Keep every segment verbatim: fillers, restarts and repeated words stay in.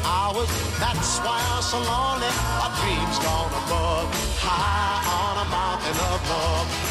hours. That's why I'm so lonely. My dreams gone above, high on a mountain of love.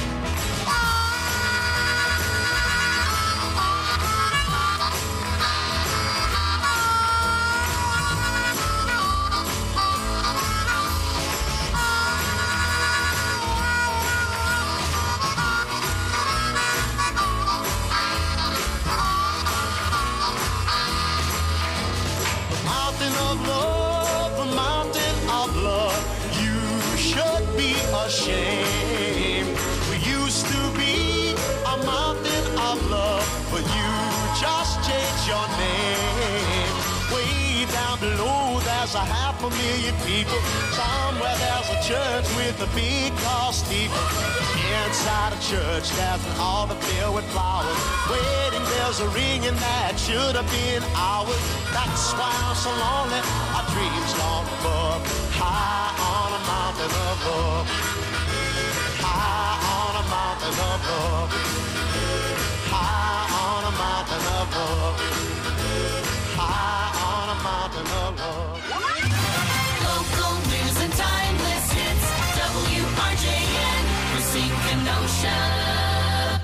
Shame. We used to be a mountain of love, but you just changed your name. Way down below there's a half a million people. Somewhere there's a church with a big tall steeple. Inside a church there's an altar filled with flowers. Wedding bells are ringing that should have been ours. That's why I'm so lonely. Our dreams gone above, high on a mountain of love. High on a mountain of love. High on a mountain of love. High on a mountain of love. Local news and timeless hits. W R J N, Racine Kenosha.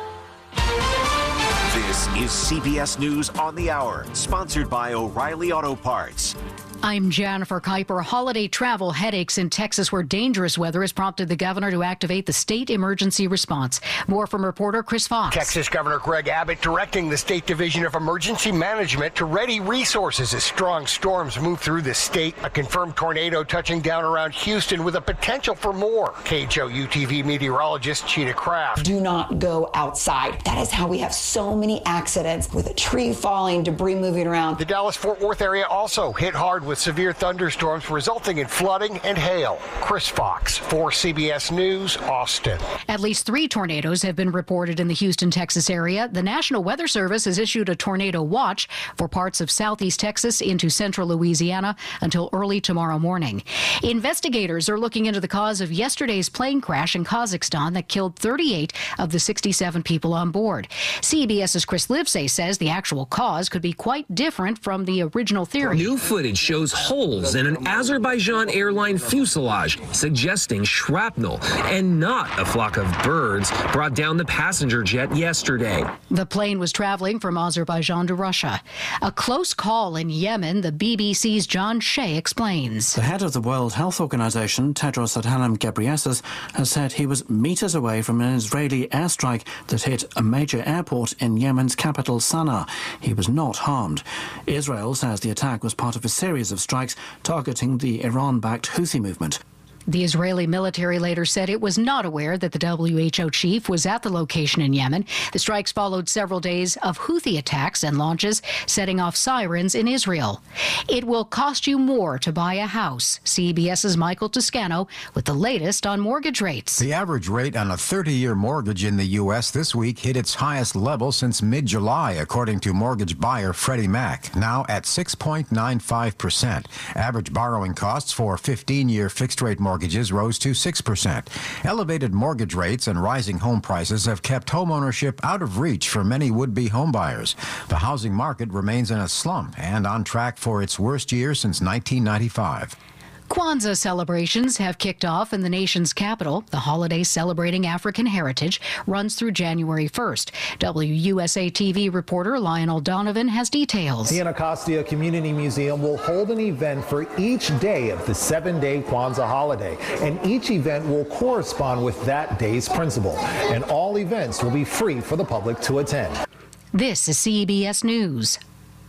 This is C B S News on the Hour, sponsored by O'Reilly Auto Parts. I'm Jennifer Kuiper. Holiday travel headaches in Texas, where dangerous weather has prompted the governor to activate the state emergency response. More from reporter Chris Fox. Texas Governor Greg Abbott directing the State Division of Emergency Management to ready resources as strong storms move through the state. A confirmed tornado touching down around Houston with a potential for more. K H O U T V meteorologist Cheetah Craft. Do not go outside. That is how we have so many accidents with a tree falling, debris moving around. The Dallas-Fort Worth area also hit hard with severe thunderstorms resulting in flooding and hail. Chris Fox for C B S News, Austin. At least three tornadoes have been reported in the Houston, Texas area. The National Weather Service has issued a tornado watch for parts of southeast Texas into central Louisiana until early tomorrow morning. Investigators are looking into the cause of yesterday's plane crash in Kazakhstan that killed thirty-eight of the sixty-seven people on board. CBS's Chris Livesay says the actual cause could be quite different from the original theory. New footage shows holes in an Azerbaijan airline fuselage, suggesting shrapnel and not a flock of birds brought down the passenger jet yesterday. The plane was traveling from Azerbaijan to Russia. A close call in Yemen, the B B C's John Shea explains. The head of the World Health Organization, Tedros Adhanom Ghebreyesus, has said he was meters away from an Israeli airstrike that hit a major airport in Yemen's capital, Sana'a. He was not harmed. Israel says the attack was part of a series of strikes targeting the Iran-backed Houthi movement. The Israeli military later said it was not aware that the W H O chief was at the location in Yemen. The strikes followed several days of Houthi attacks and launches, setting off sirens in Israel. It will cost you more to buy a house. CBS's Michael Toscano with the latest on mortgage rates. The average rate on a thirty-year mortgage in the U S this week hit its highest level since mid-July, according to mortgage buyer Freddie Mac, now at six point nine five percent. Average borrowing costs for fifteen-year fixed-rate mortgages rose to six percent. Elevated mortgage rates and rising home prices have kept homeownership out of reach for many would-be homebuyers. The housing market remains in a slump and on track for its worst year since nineteen ninety-five. Kwanzaa celebrations have kicked off in the nation's capital. The holiday celebrating African heritage runs through January first. W U S A T V reporter Lionel Donovan has details. The Anacostia Community Museum will hold an event for each day of the seven-day Kwanzaa holiday, and each event will correspond with that day's principle. And all events will be free for the public to attend. This is C B S News.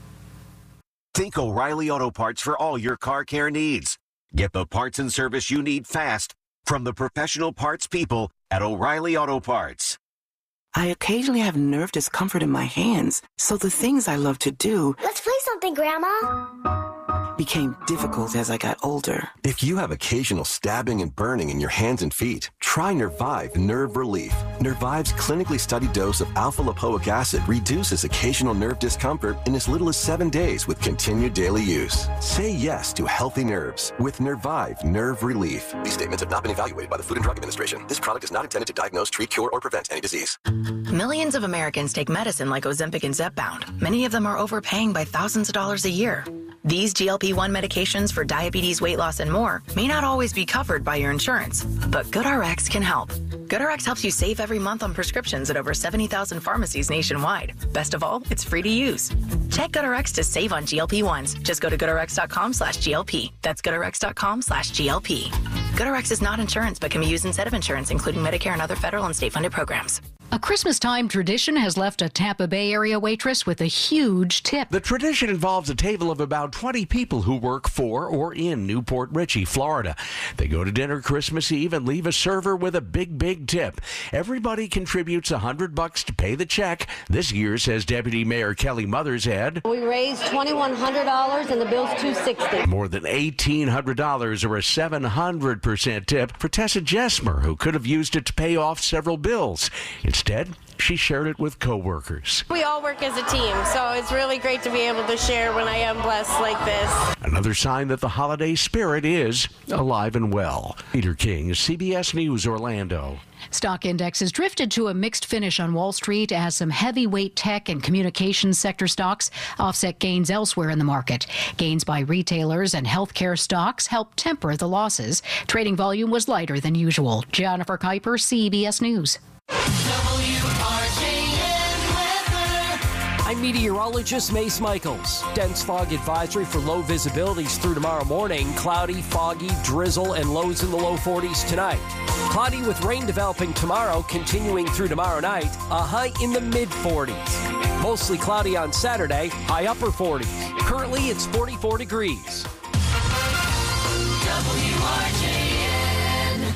Think O'Reilly Auto Parts for all your car care needs. Get the parts and service you need fast from the professional parts people at O'Reilly Auto Parts. I occasionally have nerve discomfort in my hands, so the things I love to do... Let's play something, Grandma. ...became difficult as I got older. If you have occasional stabbing and burning in your hands and feet, try Nervive Nerve Relief. Nervive's clinically studied dose of alpha-lipoic acid reduces occasional nerve discomfort in as little as seven days with continued daily use. Say yes to healthy nerves with Nervive Nerve Relief. These statements have not been evaluated by the Food and Drug Administration. This product is not intended to diagnose, treat, cure, or prevent any disease. Millions of Americans take medicine like Ozempic and Zepbound. Many of them are overpaying by thousands of dollars a year. These G L P one medications for diabetes, weight loss, and more may not always be covered by your insurance, but GoodRx can help. GoodRx helps you save every month on prescriptions at over seventy thousand pharmacies nationwide. Best of all, it's free to use. Check GoodRx to save on G L P ones. Just go to goodrx.com slash GLP. That's goodrx.com slash GLP. GoodRx is not insurance, but can be used instead of insurance, including Medicare and other federal and state-funded programs. A Christmas-time tradition has left a Tampa Bay area waitress with a huge tip. The tradition involves a table of about twenty people who work for or in Newport Richey, Florida. They go to dinner Christmas Eve and leave a server with a big, big tip. Everybody contributes a hundred bucks to pay the check. This year, says Deputy Mayor Kelly Mothershead, we raised twenty-one hundred dollars and the bill's two hundred sixty dollars. More than eighteen hundred dollars or a seven hundred percent tip for Tessa Jesmer, who could have used it to pay off several bills. Instead, she shared it with coworkers. We all work as a team, so it's really great to be able to share when I am blessed like this. Another sign that the holiday spirit is alive and well. Peter King, C B S News, Orlando. Stock indexes drifted to a mixed finish on Wall Street as some heavyweight tech and communications sector stocks offset gains elsewhere in the market. Gains by retailers and healthcare stocks helped temper the losses. Trading volume was lighter than usual. Jennifer Kuiper, C B S News. I'm meteorologist Mace Michaels. Dense fog advisory for low visibilities through tomorrow morning. Cloudy, foggy, drizzle, and lows in the low forties tonight. Cloudy with rain developing tomorrow, continuing through tomorrow night. A high in the mid forties. Mostly cloudy on Saturday, high upper forties. Currently, it's forty-four degrees. W R J N.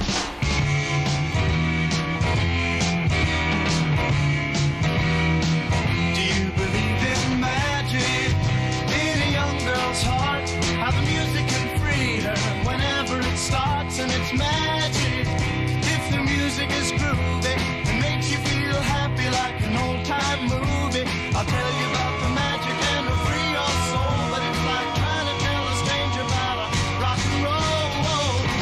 Do you believe in magic in a young girl's heart? How the music can free her whenever it starts, and it's magic. If the music is groovy and makes you feel happy like an old time movie, I'll tell you about the magic and it'll free your soul. But it's like trying to tell a stranger about a rock and roll.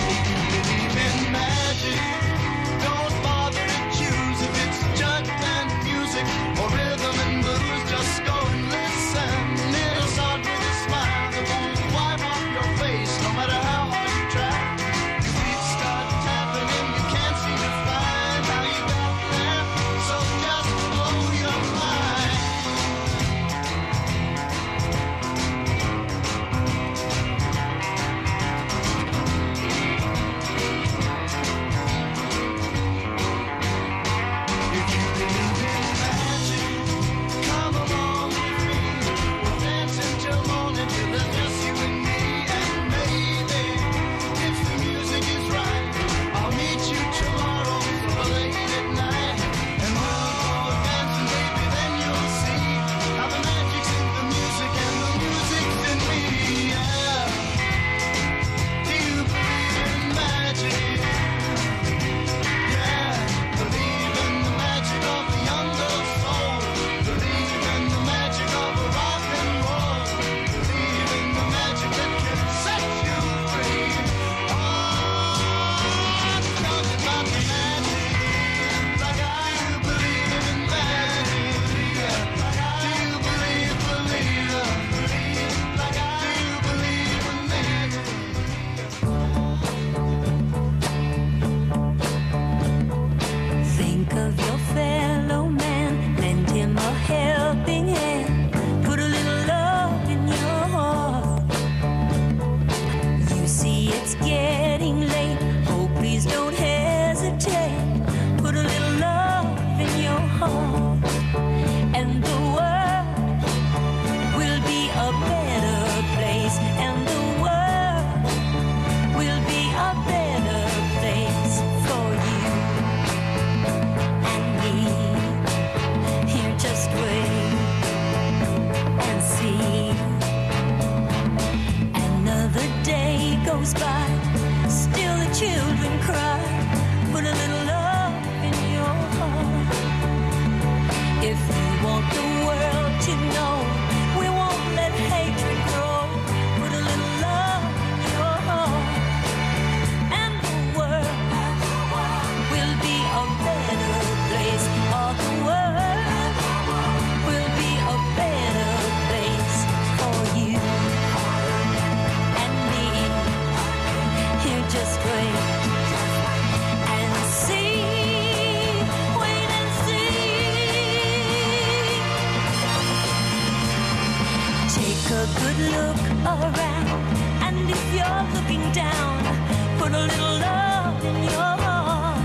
Take a good look around, and if you're looking down, put a little love in your heart.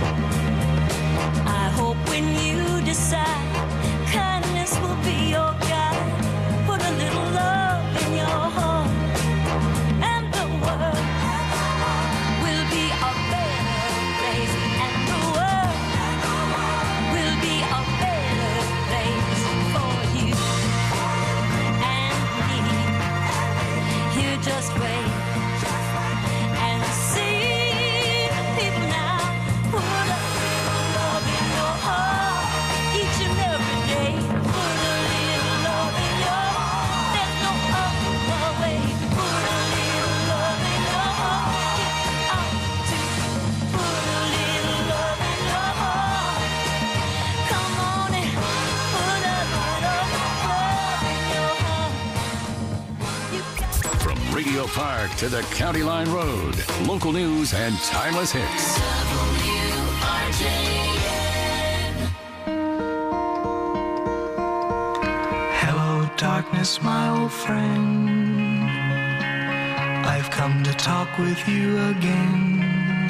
I hope when you decide, kindness will be your guide. Put a little love in your heart, and the world will be a better place, and the world will be a better place for you and me. You just wait and see people now. Put a little love in your heart each and every day. Put a little love in your heart. There's no other way. Put a little love in your heart. Get out to put a little love in your heart. Come on and put a little love in your heart. You got From Radio Park to the County Line Road, local news and timeless hits. W R J N. Hello, darkness, my old friend. I've come to talk with you again.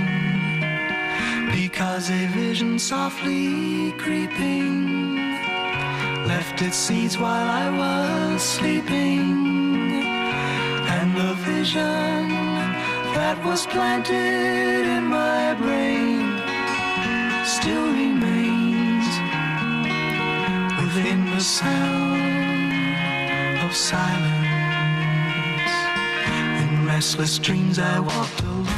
Because a vision softly creeping left its seeds while I was sleeping. And the vision that was planted in my brain still remains within the sound of silence. In restless dreams I walked alone,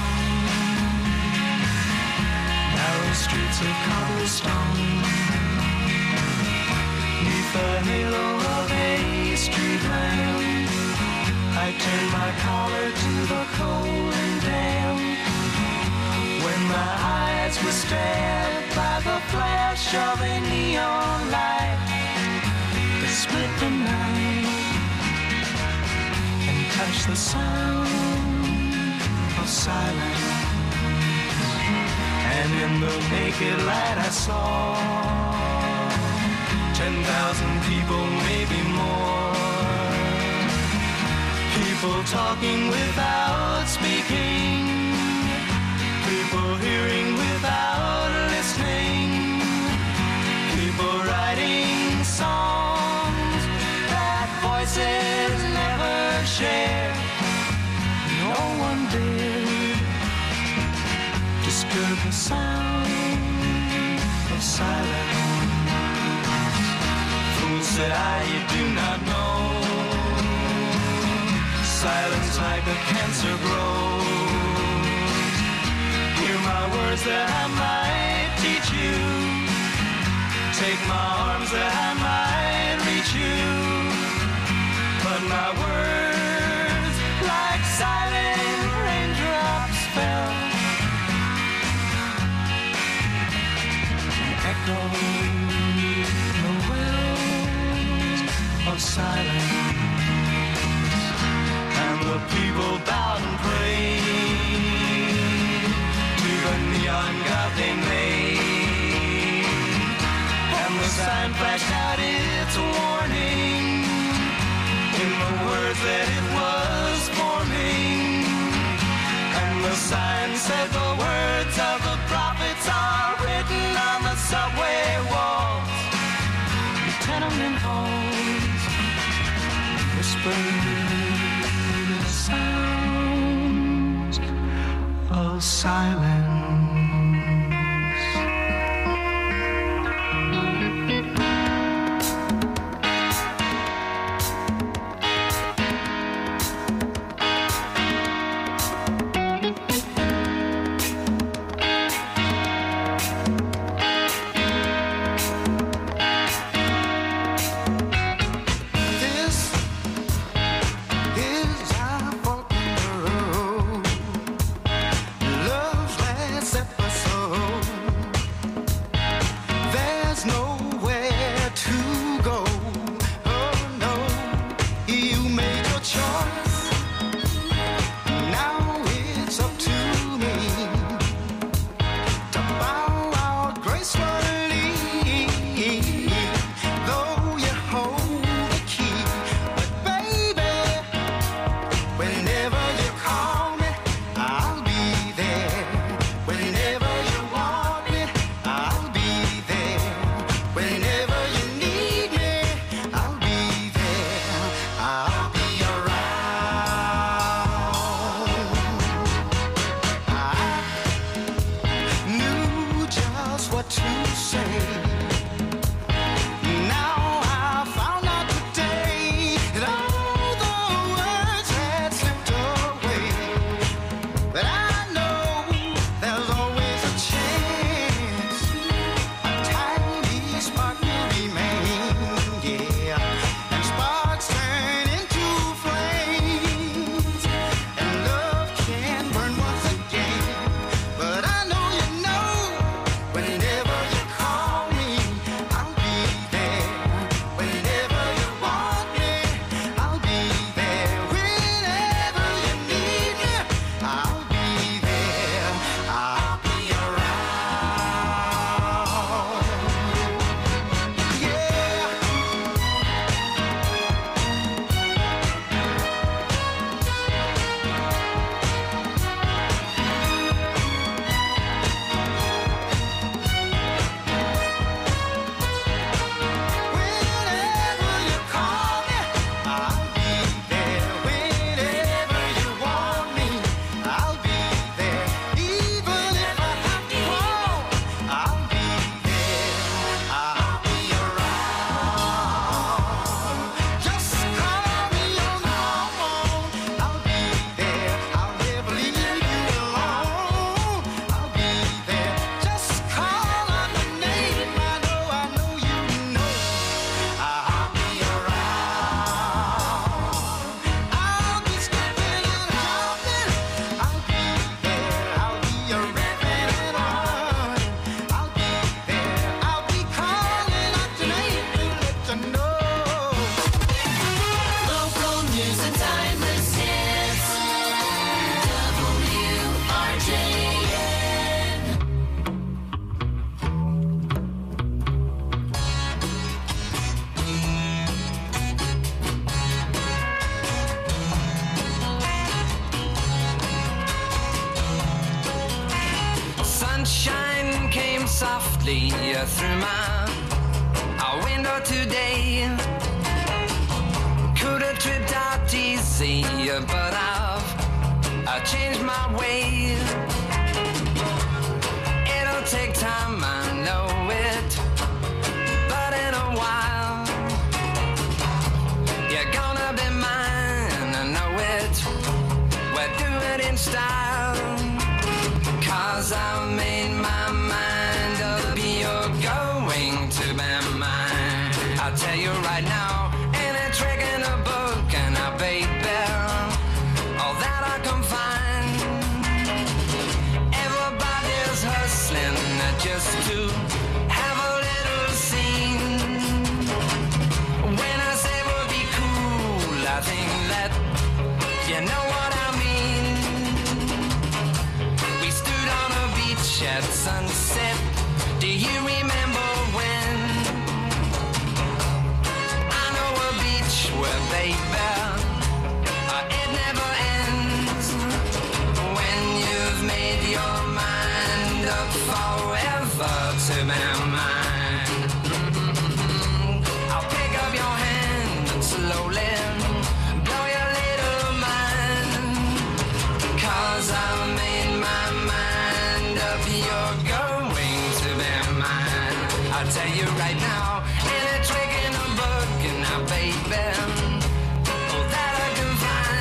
narrow streets of cobblestone, neath the halo of a street lamp. I turned my collar to the cold and damp. When my eyes were stabbed by the flash of a neon light that split the night and touched the sound of silence. And in the naked light I saw ten thousand people, maybe more. People talking without speaking, people hearing without listening, people writing songs that voices never share. No one dared disturb the sound of silence. Fool, said I, you do not know. Silence like a cancer grows. Hear my words that I might teach you. Take my arms that I might reach you. But my words, like silent raindrops, fell and echoed the wells of silence. The people bowed and prayed to the neon god they made, and the sign flashed out its warning in the words that it was forming. And the sign said the words of the prophets are written on the subway walls, the tenement halls, whispered sounds of silence. This is our fork in the road. Love's the timeless hits. W R J N. Sunshine came softly through my window today. Could have tripped out easy, but I've I changed my way. It'll take time, I know it, but in a while you're gonna be mine, I know it. We'll do it in style, 'cause I've made my mind up. You're going to be mine. I'll tell you right now, ain't a trick in a book, and I baby, all that I can find. Everybody's hustling just to have a little scene. When I say we'll be cool, I think that you know what I mean. We stood on a beach at sunset. Do you remember when? I know a beach where, baby, uh, it never ends. When you've made your mind up forever to be mine. Mm-hmm. I'll pick up your hand and slowly blow your little mind. 'Cause I've made my mind up. You're going to be mine. I'll tell you right now, ain't a trick in a book, and now, baby, all that I can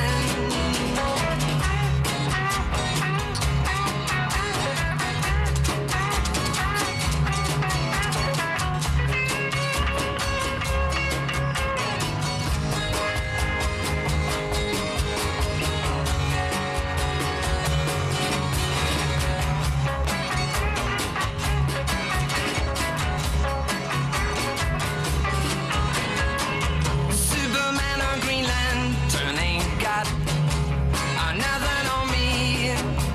Superman or Green Lantern ain't got uh, nothing on me.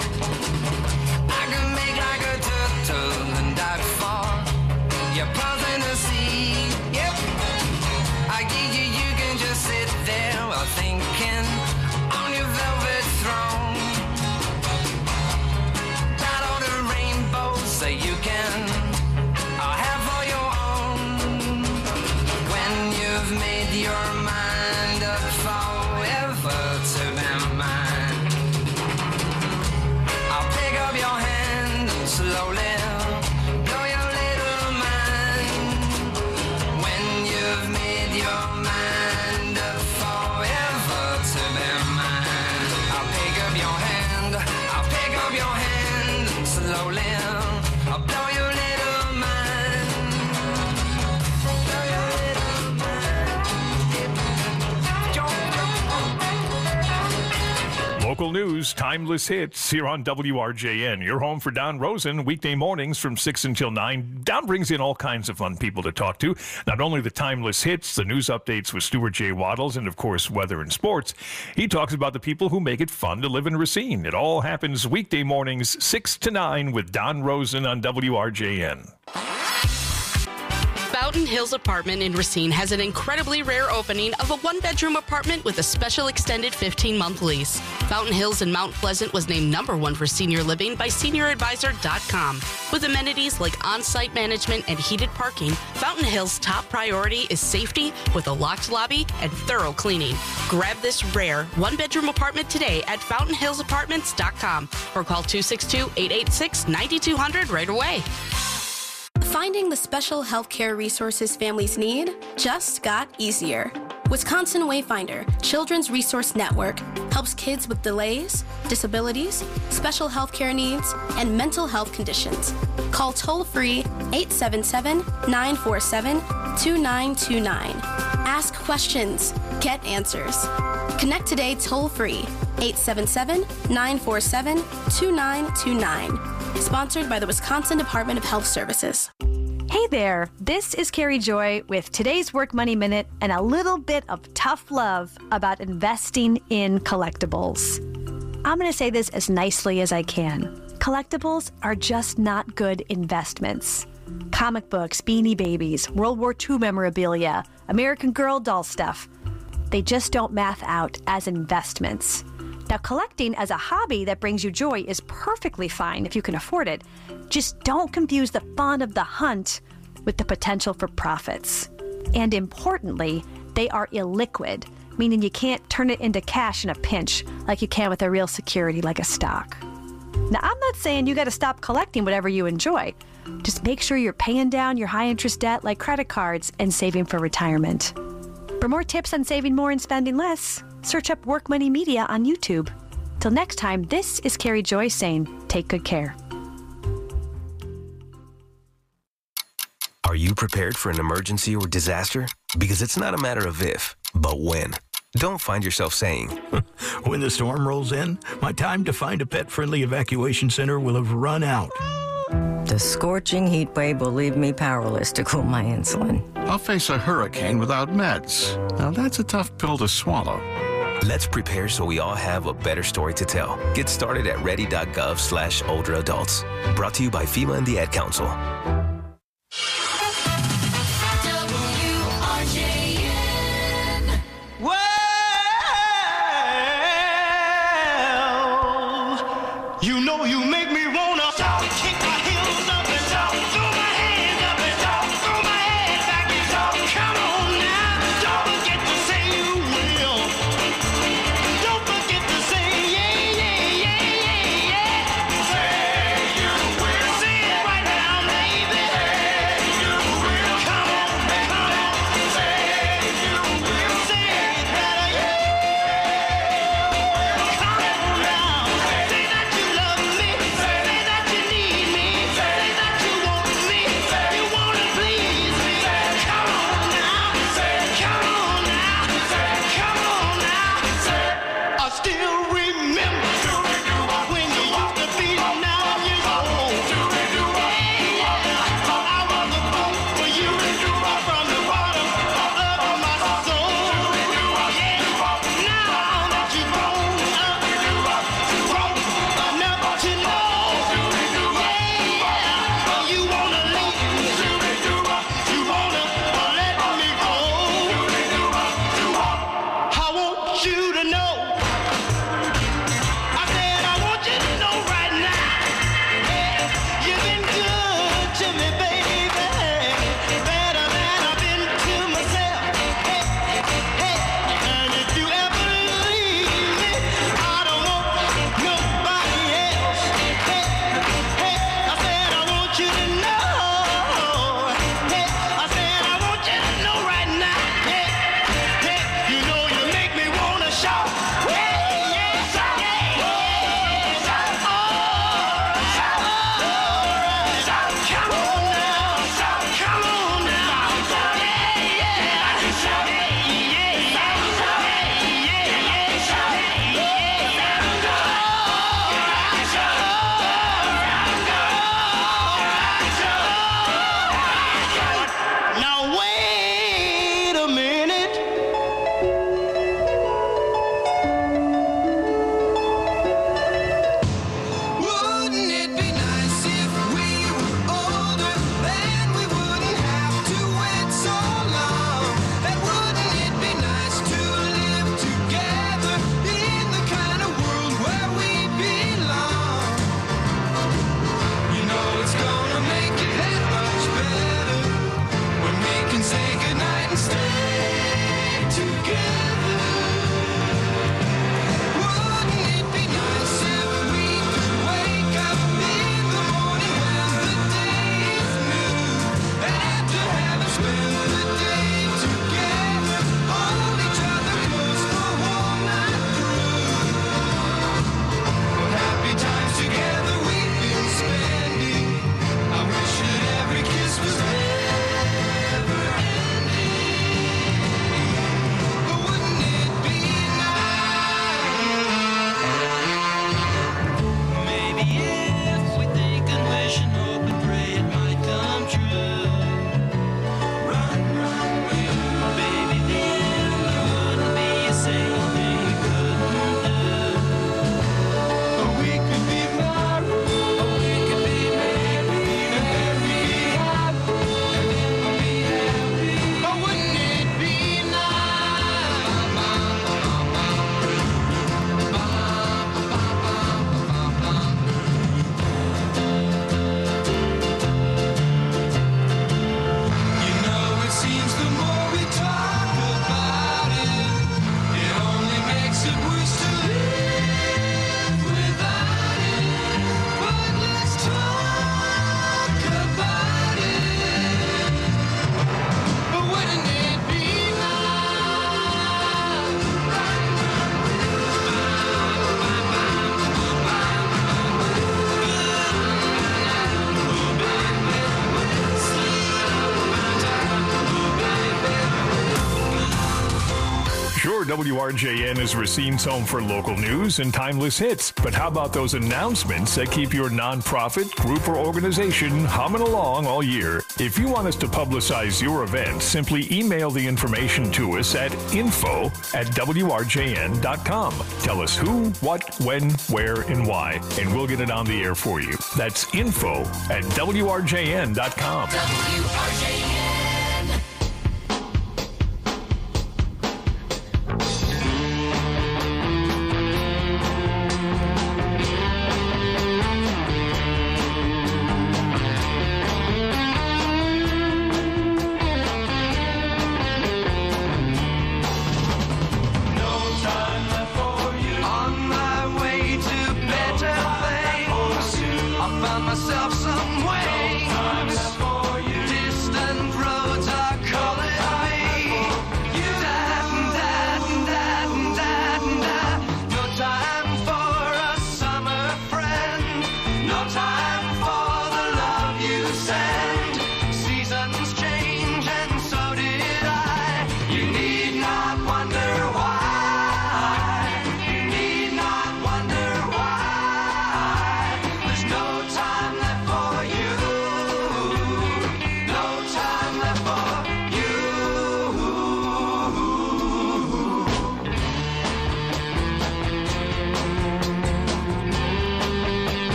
I can make like a turtle and dive for your paws in the sea. Yep. I give you, you can just sit there while thinking on your velvet throne. Got all the rainbows that you can uh, have for your own. When you've made your mind up forever to be mine, I'll pick up your hand and slowly blow your little mind. When you've made your mind up forever to be mine, I'll pick up your hand, I'll pick up your hand and slowly I'll blow your little mind. Blow your little Local news, timeless hits here on W R J N. You're home for Don Rosen, weekday mornings from six until nine. Don brings in all kinds of fun people to talk to. Not only the timeless hits, the news updates with Stuart J. Waddles, and of course, weather and sports. He talks about the people who make it fun to live in Racine. It all happens weekday mornings, six to nine with Don Rosen on W R J N. Fountain Hills Apartment in Racine has an incredibly rare opening of a one-bedroom apartment with a special extended fifteen-month lease. Fountain Hills in Mount Pleasant was named number one for senior living by senior advisor dot com. With amenities like on-site management and heated parking, Fountain Hills' top priority is safety with a locked lobby and thorough cleaning. Grab this rare one-bedroom apartment today at fountain hills apartments dot com or call two six two, eight eight six, nine two zero zero right away. Finding the special healthcare resources families need just got easier. Wisconsin Wayfinder Children's Resource Network helps kids with delays, disabilities, special healthcare needs, and mental health conditions. Call toll-free eight seven seven, nine four seven, two nine two nine. Ask questions, get answers. Connect today toll-free eight seven seven, nine four seven, two nine two nine. Sponsored by the Wisconsin Department of Health Services. Hey there, this is Carrie Joy with today's Work Money Minute and a little bit of tough love about investing in collectibles. I'm going to say this as nicely as I can. Collectibles are just not good investments. Comic books, Beanie Babies, World War Two memorabilia, American Girl doll stuff. They just don't math out as investments. Now, collecting as a hobby that brings you joy is perfectly fine if you can afford it. Just don't confuse the fun of the hunt with the potential for profits. And importantly, they are illiquid, meaning you can't turn it into cash in a pinch like you can with a real security like a stock. Now, I'm not saying you got to stop collecting whatever you enjoy. Just make sure you're paying down your high-interest debt like credit cards and saving for retirement. For more tips on saving more and spending less, search up Work Money Media on YouTube. Till next time, this is Carrie Joy saying, take good care. Are you prepared for an emergency or disaster? Because it's not a matter of if, but when. Don't find yourself saying, when the storm rolls in, my time to find a pet-friendly evacuation center will have run out. The scorching heat wave will leave me powerless to cool my insulin. I'll face a hurricane without meds. Now that's a tough pill to swallow. Let's prepare so we all have a better story to tell. Get started at ready.gov slash older adults. Brought to you by FEMA and the Ad Council. You know you make me wanna shout, kick my heels up and shout, throw my hands up and shout, throw my head back and shout. Come on now, don't forget to say you will. Don't forget to say yeah, yeah, yeah, yeah, yeah. Say you will. Say it right now, baby. Say you will. Come on, come on. Say you will. Say it better, yeah. Come on now. Say that you love me. Say that you need me. Say that you want me. You wanna please me. Come on now. Come on now. Come on now. I still remember when you used to be nine years old. Yeah, I was a fool for you from the bottom of my soul. Yeah, now that you've grown up, grown enough to know, yeah, you wanna leave, you wanna let me go. I want you to know, I said I want you to know right now, yeah, you've been good to me, baby, better than I've been to myself. Hey, hey, and if you ever leave me, I don't want nobody else. Hey, hey, I said I want you to know. Hey, I said I want you to know right now. Hey, hey, you know you make me wanna shout. Woo! W R J N is Racine's home for local news and timeless hits. But how about those announcements that keep your nonprofit, group, or organization humming along all year? If you want us to publicize your event, simply email the information to us at info at W R J N dot com. Tell us who, what, when, where, and why, and we'll get it on the air for you. That's info at W R J N dot com. W R J N. Myself some way distant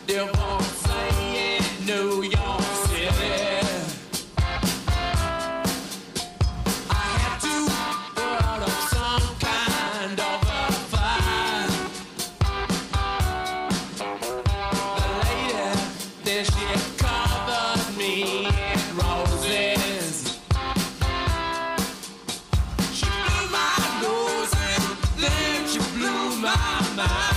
divorce saying New York City. I had to put up some kind of a fight. The lady, then she covered me in roses. She blew my nose and then she blew my mind.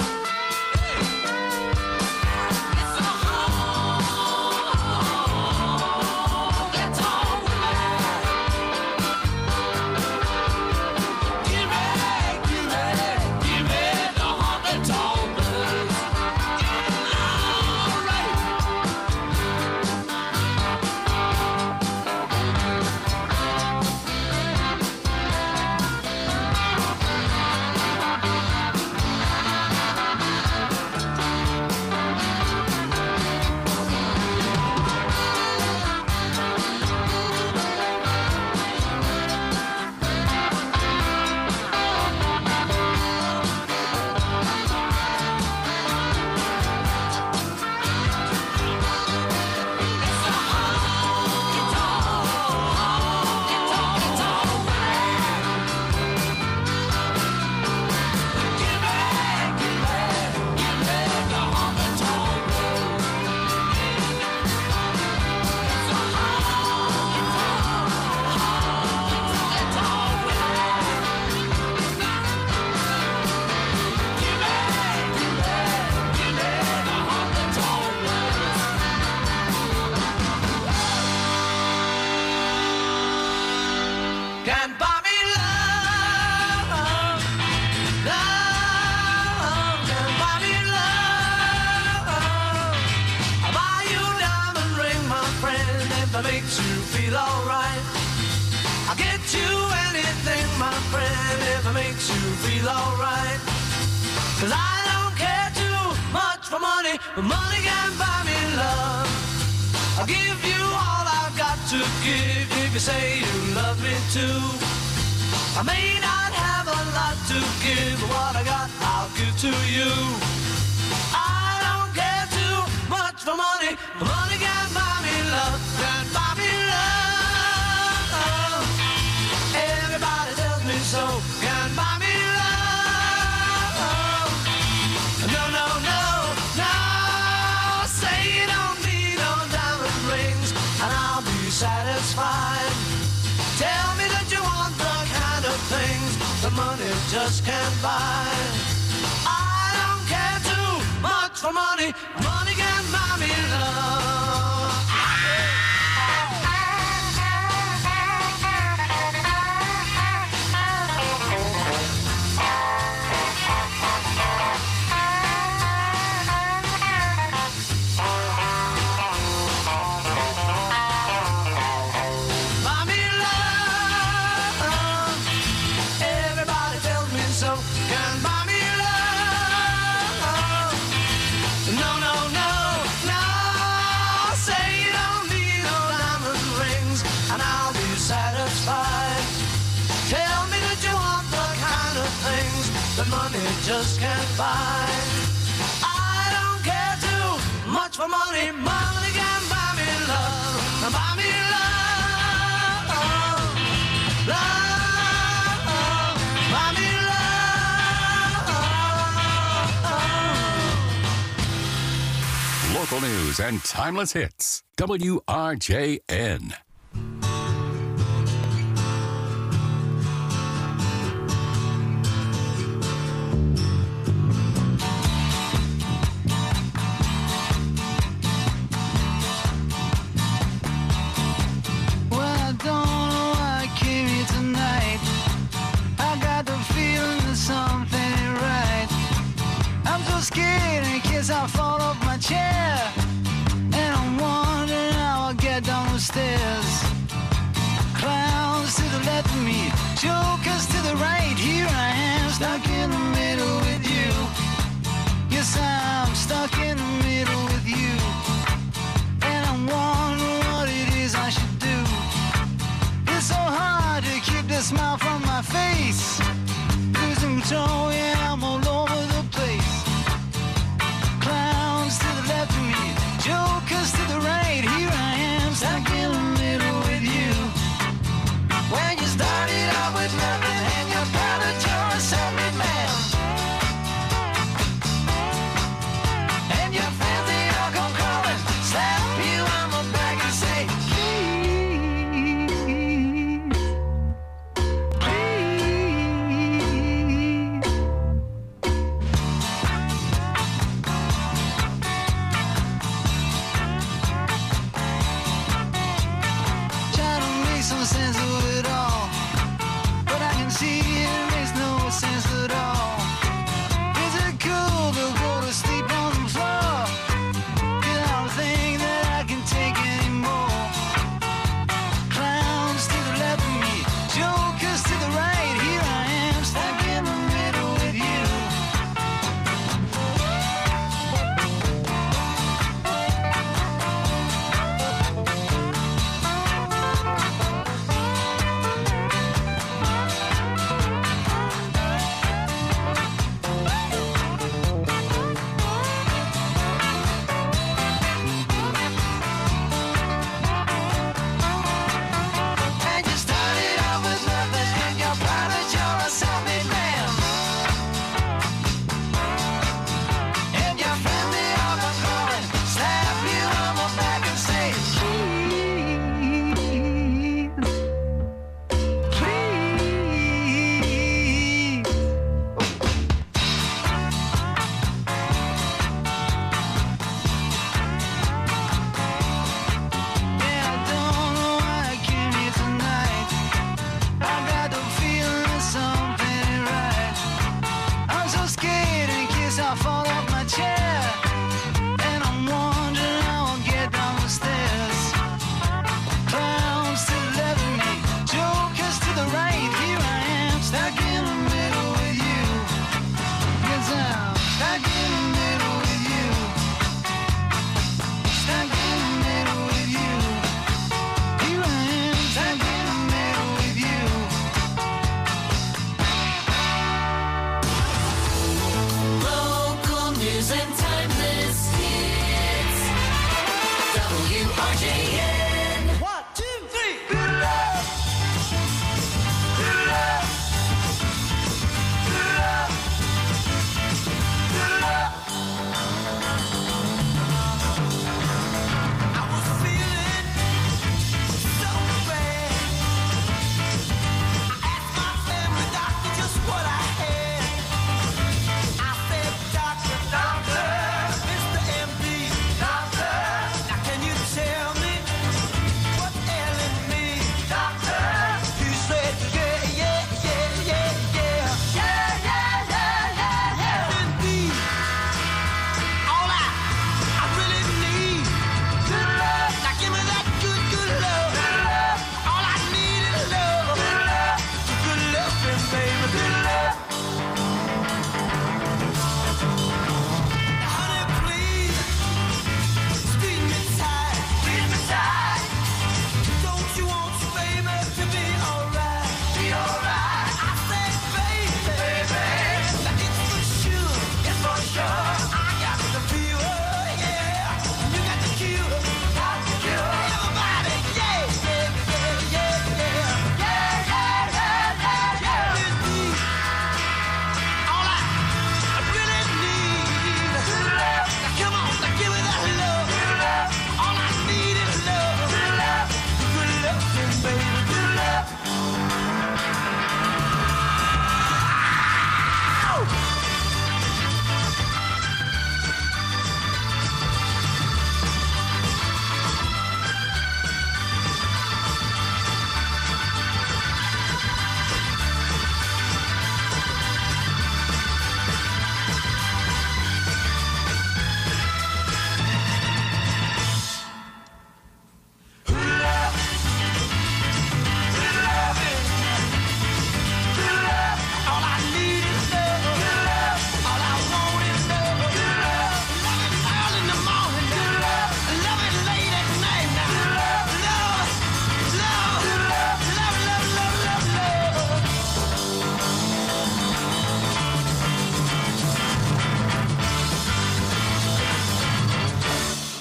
Can buy me love, love, can buy me love. I'll buy you a diamond ring, my friend, if that makes you feel alright. I'll get you anything, my friend, if it makes you feel alright. Cause I don't care too much for money, but money can buy me love. I'll give you all I've got to give if you say you love me too. I may not have a lot to give, but what I got I'll give to you. I don't care too much for money, but money can buy me love, can buy me love. Everybody tells me so, can buy me love. No, no, no, no, say you don't need no diamond rings and I'll be satisfied. Tell me that you want the kind of things that money just can't buy. I don't care too much for money, money can buy me love. Buy me love. Everybody tells me so. Can buy me love. No, no, no, no. Say you don't need no diamond rings and I'll be satisfied. Tell me that you want the kind of things that money just can't buy. I don't care too much for money. Money can buy me love. Buy me love. Love. Buy me love. Local news and timeless hits. W R J N. Well, I don't know why I came here tonight. I got the feeling that something ain't right. I'm so scared in case I fall off my chair. And I'm wondering how I'll get down the stairs. Clowns to the left of me, jokers to the right. Here I am, stuck in the middle with you. Yes, I'm stuck in the middle with you. And I'm wondering what it is I should do. It's so hard to keep the smile from my face. Losing control, yeah, I'm all over the place. Clowns to the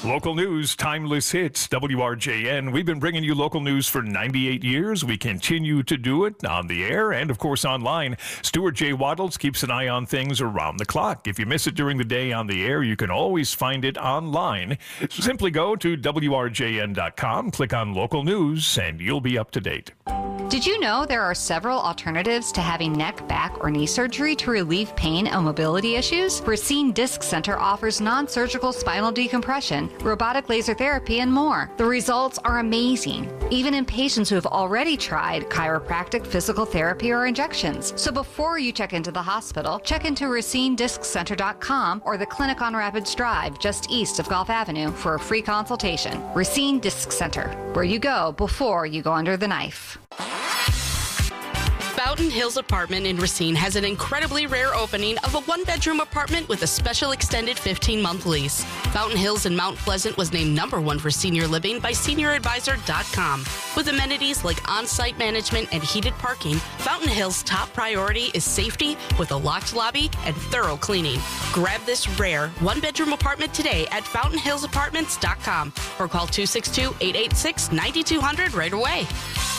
Local news, timeless hits, W R J N. We've been bringing you local news for ninety-eight years. We continue to do it on the air and, of course, online. Stuart J. Waddles keeps an eye on things around the clock. If you miss it during the day on the air, you can always find it online. Simply go to W R J N dot com, click on local news, and you'll be up to date. Did you know there are several alternatives to having neck, back, or knee surgery to relieve pain and mobility issues? Racine Disc Center offers non-surgical spinal decompression, robotic laser therapy, and more. The results are amazing, even in patients who have already tried chiropractic, physical therapy, or injections. So before you check into the hospital, check into Racine Disc Center dot com or the clinic on Rapids Drive, just east of Gulf Avenue, for a free consultation. Racine Disc Center, where you go before you go under the knife. Fountain Hills Apartment in Racine has an incredibly rare opening of a one-bedroom apartment with a special extended fifteen-month lease. Fountain Hills in Mount Pleasant was named number one for senior living by senior advisor dot com. With amenities like on-site management and heated parking, Fountain Hills' top priority is safety with a locked lobby and thorough cleaning. Grab this rare one-bedroom apartment today at fountain hills apartments dot com or call two six two, eight eight six, nine two zero zero right away.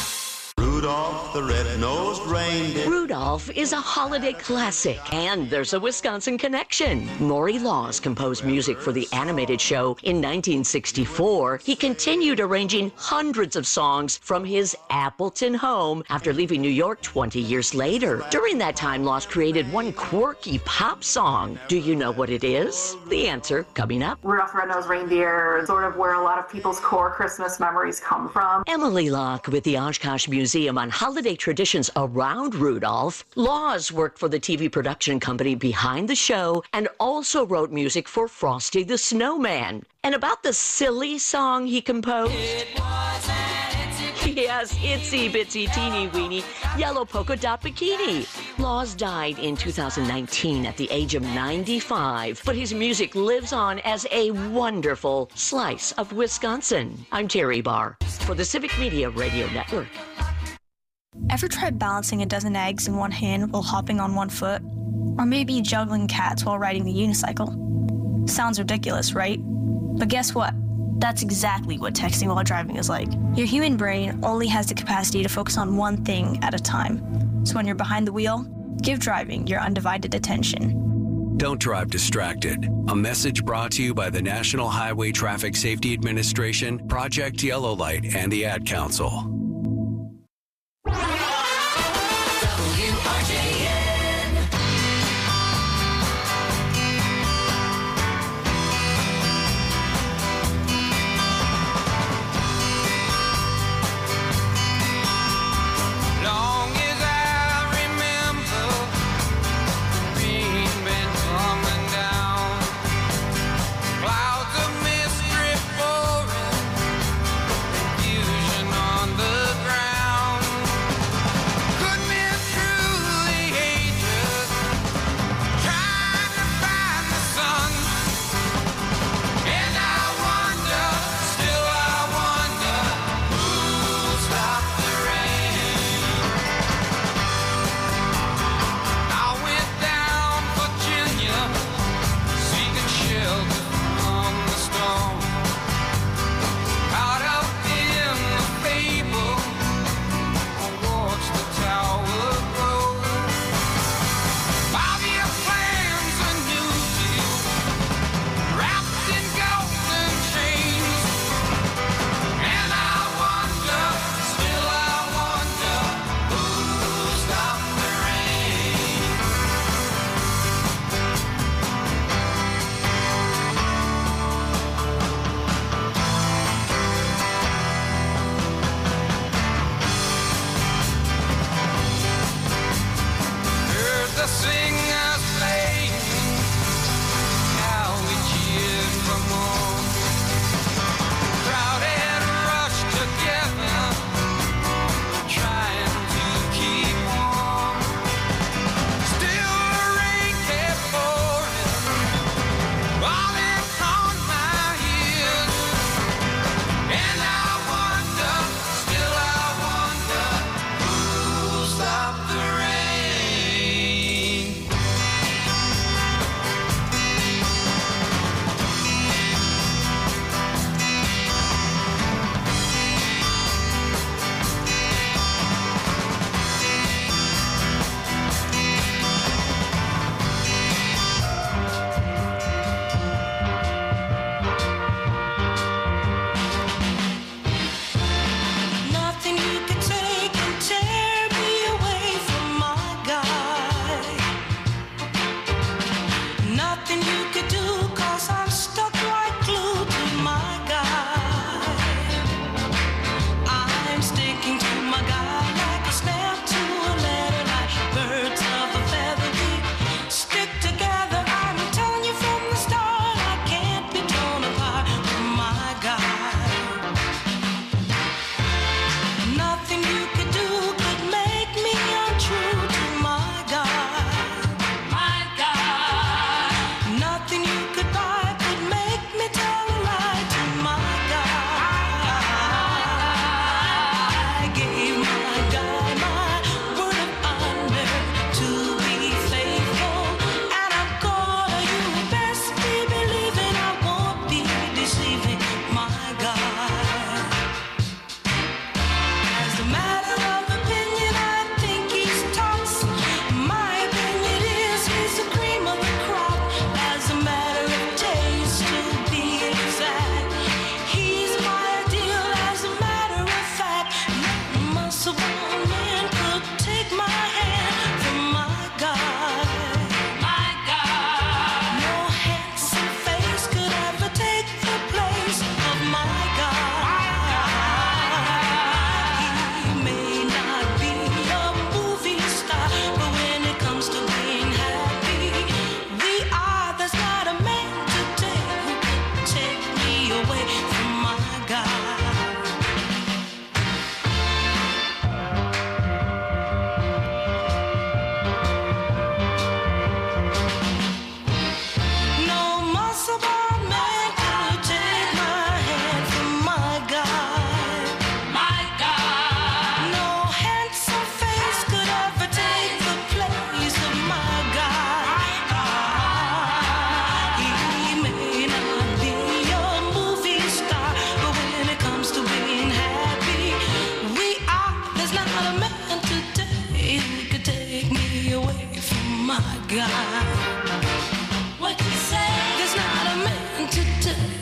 Rudolph the red-nosed reindeer. Rudolph is a holiday classic, and there's a Wisconsin connection. Maury Laws composed music for the animated show in nineteen sixty-four. He continued arranging hundreds of songs from his Appleton home after leaving New York twenty years later. During that time, Laws created one quirky pop song. Do you know what it is? The answer coming up. Rudolph the Red-Nosed Reindeer is sort of where a lot of people's core Christmas memories come from. Emily Locke with the Oshkosh Museum on holiday traditions around Rudolph. Laws worked for the T V production company behind the show and also wrote music for Frosty the Snowman. And about the silly song he composed? It was an itsy yes, itsy bitsy teeny weeny yellow polka dot bikini. Laws died in two thousand nineteen at the age of ninety-five, but his music lives on as a wonderful slice of Wisconsin. I'm Terry Barr for the Civic Media Radio Network. Ever tried balancing a dozen eggs in one hand while hopping on one foot? Or maybe juggling cats while riding the unicycle? Sounds ridiculous, right? But guess what? That's exactly what texting while driving is like. Your human brain only has the capacity to focus on one thing at a time. So when you're behind the wheel, give driving your undivided attention. Don't drive distracted. A message brought to you by the National Highway Traffic Safety Administration, Project Yellow Light, and the Ad Council. On the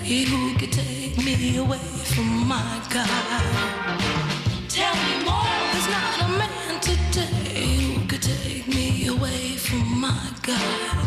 who could take me away from my God? Tell me more. There's not a man today who could take me away from my God.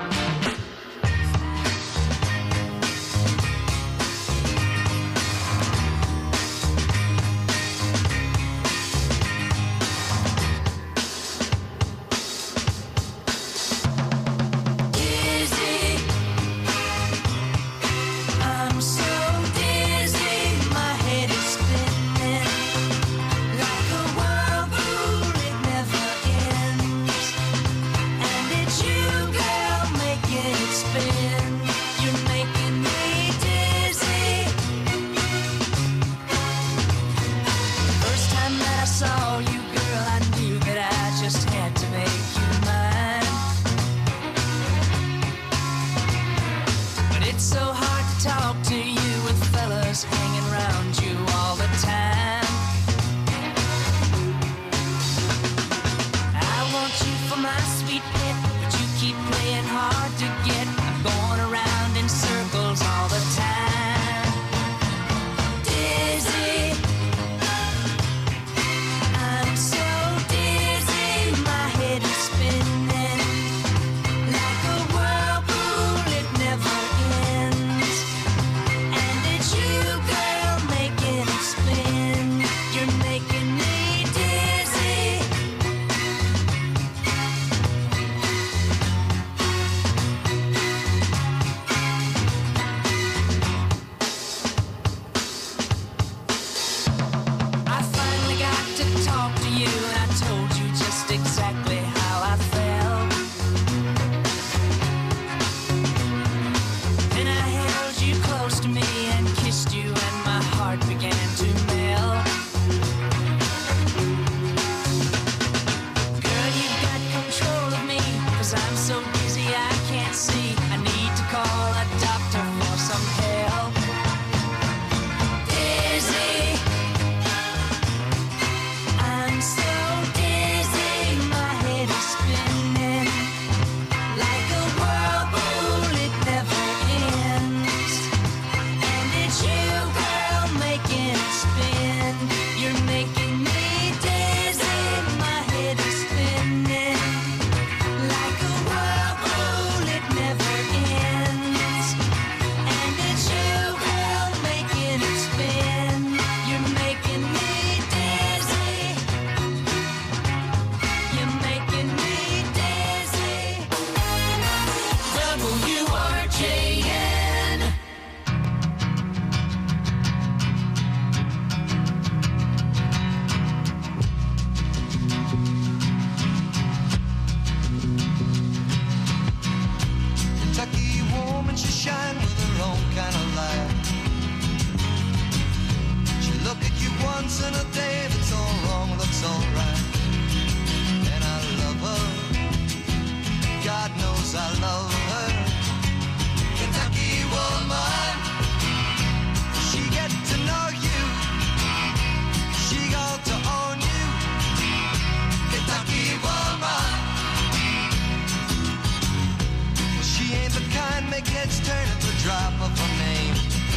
Gets turned at the drop of her name.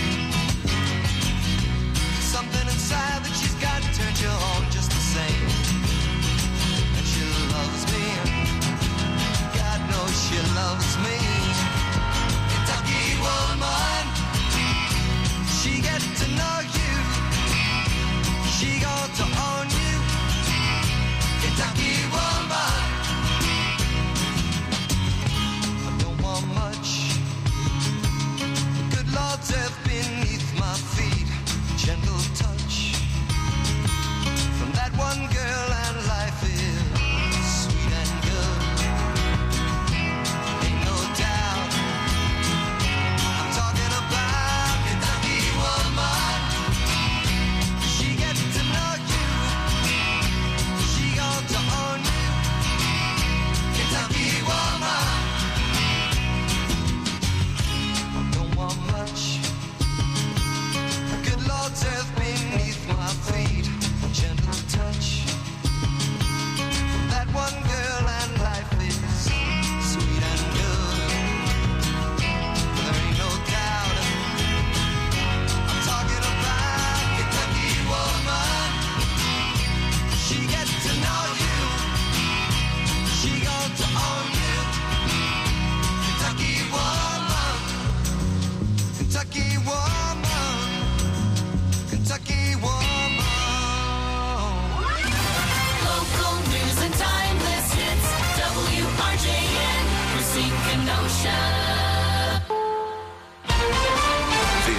Something inside that she's got turned you on just the same. And she loves me. God knows she loves me.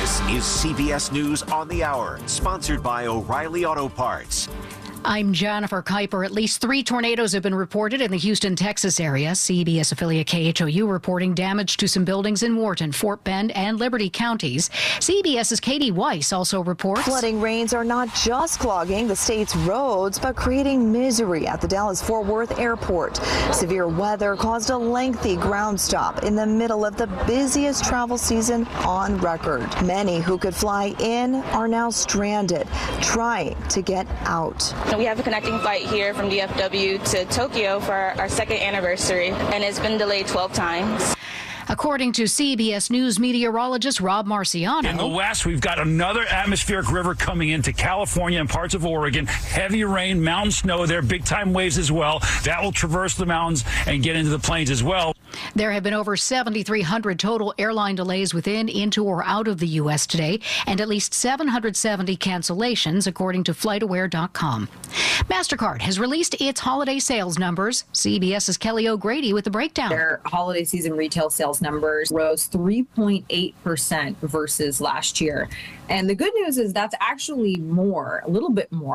This is C B S News on the Hour, sponsored by O'Reilly Auto Parts. I'm Jennifer Kuiper. At least three tornadoes have been reported in the Houston, Texas area. C B S affiliate K H O U reporting damage to some buildings in Wharton, Fort Bend, and Liberty counties. CBS's Katie Weiss also reports flooding rains are not just clogging the state's roads, but creating misery at the Dallas-Fort Worth airport. Severe weather caused a lengthy ground stop in the middle of the busiest travel season on record. Many who could fly in are now stranded, trying to get out. We have a connecting flight here from D F W to Tokyo for our second anniversary, and it's been delayed twelve times. According to C B S News meteorologist Rob Marciano. In the west, we've got another atmospheric river coming into California and parts of Oregon. Heavy rain, mountain snow there, big-time waves as well. That will traverse the mountains and get into the plains as well. There have been over seventy-three hundred total airline delays within, into, or out of the U S today, and at least seven hundred seventy cancellations, according to flight aware dot com. MasterCard has released its holiday sales numbers. CBS's Kelly O'Grady with the breakdown. Their holiday season retail sales numbers rose three point eight percent versus last year. And the good news is that's actually more, a little bit more